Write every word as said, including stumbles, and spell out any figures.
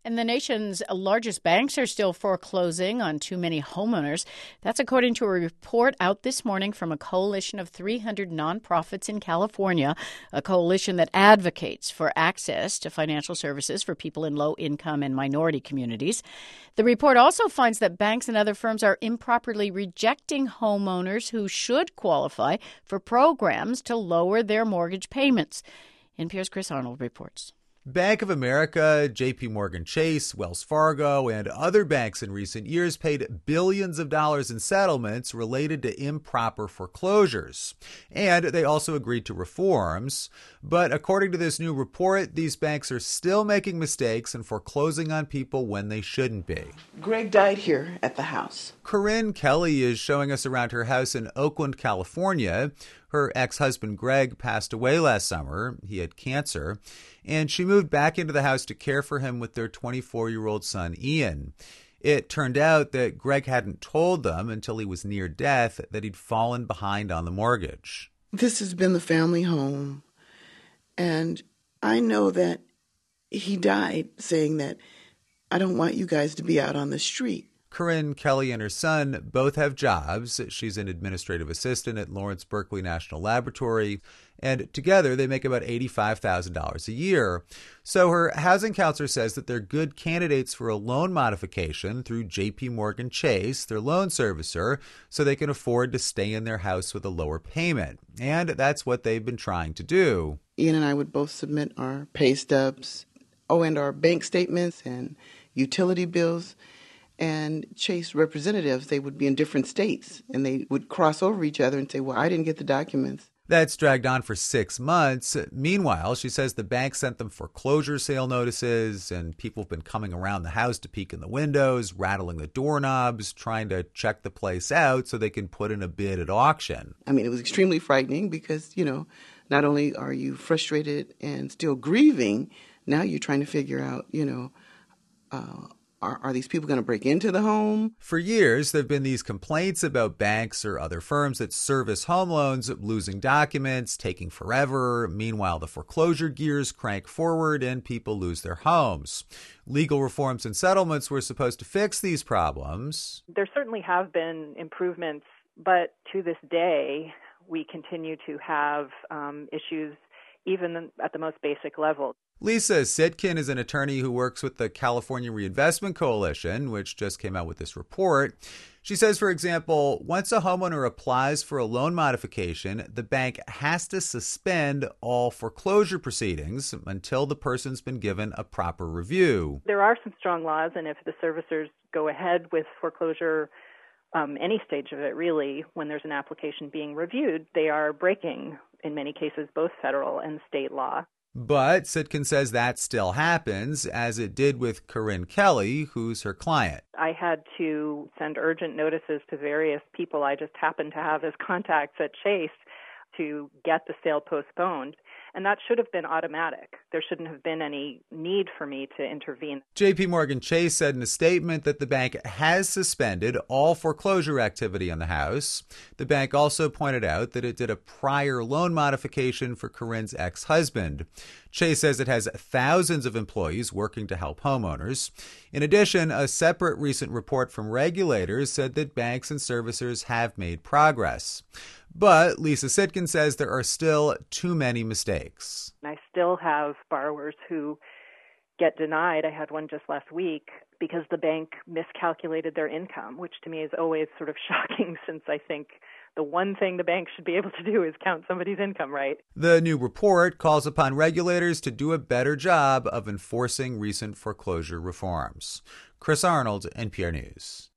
And the nation's largest banks are still foreclosing on too many homeowners. That's according to a report out this morning from a coalition of three hundred nonprofits in California, a coalition that advocates for access to financial services for people in low-income and minority communities. The report also finds that banks and other firms are improperly rejecting homeowners who should qualify for programs to lower their mortgage payments. N P R's Chris Arnold reports. Bank of America, J P Morgan Chase, Wells Fargo, and other banks in recent years paid billions of dollars in settlements related to improper foreclosures. And they also agreed to reforms. But according to this new report, these banks are still making mistakes and foreclosing on people when they shouldn't be. Greg died here at the house. Corinne Kelly is showing us around her house in Oakland, California. Her ex-husband, Greg, passed away last summer. He had cancer. And she moved back into the house to care for him with their twenty-four-year-old son, Ian. It turned out that Greg hadn't told them until he was near death that he'd fallen behind on the mortgage. This has been the family home. And I know that he died saying that, I don't want you guys to be out on the street. Corinne Kelly and her son both have jobs. She's an administrative assistant at Lawrence Berkeley National Laboratory, and together they make about eighty-five thousand dollars a year. So her housing counselor says that they're good candidates for a loan modification through J P Morgan Chase, their loan servicer, so they can afford to stay in their house with a lower payment. And that's what they've been trying to do. Ian and I would both submit our pay stubs, oh, and our bank statements and utility bills. And Chase representatives, they would be in different states, and they would cross over each other and say, well, I didn't get the documents. That's dragged on for six months. Meanwhile, she says the bank sent them foreclosure sale notices, and people have been coming around the house to peek in the windows, rattling the doorknobs, trying to check the place out so they can put in a bid at auction. I mean, it was extremely frightening because, you know, not only are you frustrated and still grieving, now you're trying to figure out, you know, uh, Are, are these people going to break into the home? For years, there have been these complaints about banks or other firms that service home loans losing documents, taking forever. Meanwhile, the foreclosure gears crank forward and people lose their homes. Legal reforms and settlements were supposed to fix these problems. There certainly have been improvements, but to this day, we continue to have um, issues even at the most basic level. Lisa Sitkin is an attorney who works with the California Reinvestment Coalition, which just came out with this report. She says, for example, once a homeowner applies for a loan modification, the bank has to suspend all foreclosure proceedings until the person's been given a proper review. There are some strong laws, and if the servicers go ahead with foreclosure, um, any stage of it really, when there's an application being reviewed, they are breaking, in many cases, both federal and state law. But Sitkin says that still happens, as it did with Corinne Kelly, who's her client. I had to send urgent notices to various people I just happened to have as contacts at Chase to get the sale postponed. And that should have been automatic. There shouldn't have been any need for me to intervene. J P Morgan Chase said in a statement that the bank has suspended all foreclosure activity on the house. The bank also pointed out that it did a prior loan modification for Corinne's ex-husband. Chase says it has thousands of employees working to help homeowners. In addition, a separate recent report from regulators said that banks and servicers have made progress. But Lisa Sitkin says there are still too many mistakes. I still have borrowers who get denied. I had one just last week because the bank miscalculated their income, which to me is always sort of shocking since I think the one thing the bank should be able to do is count somebody's income right. The new report calls upon regulators to do a better job of enforcing recent foreclosure reforms. Chris Arnold, N P R News.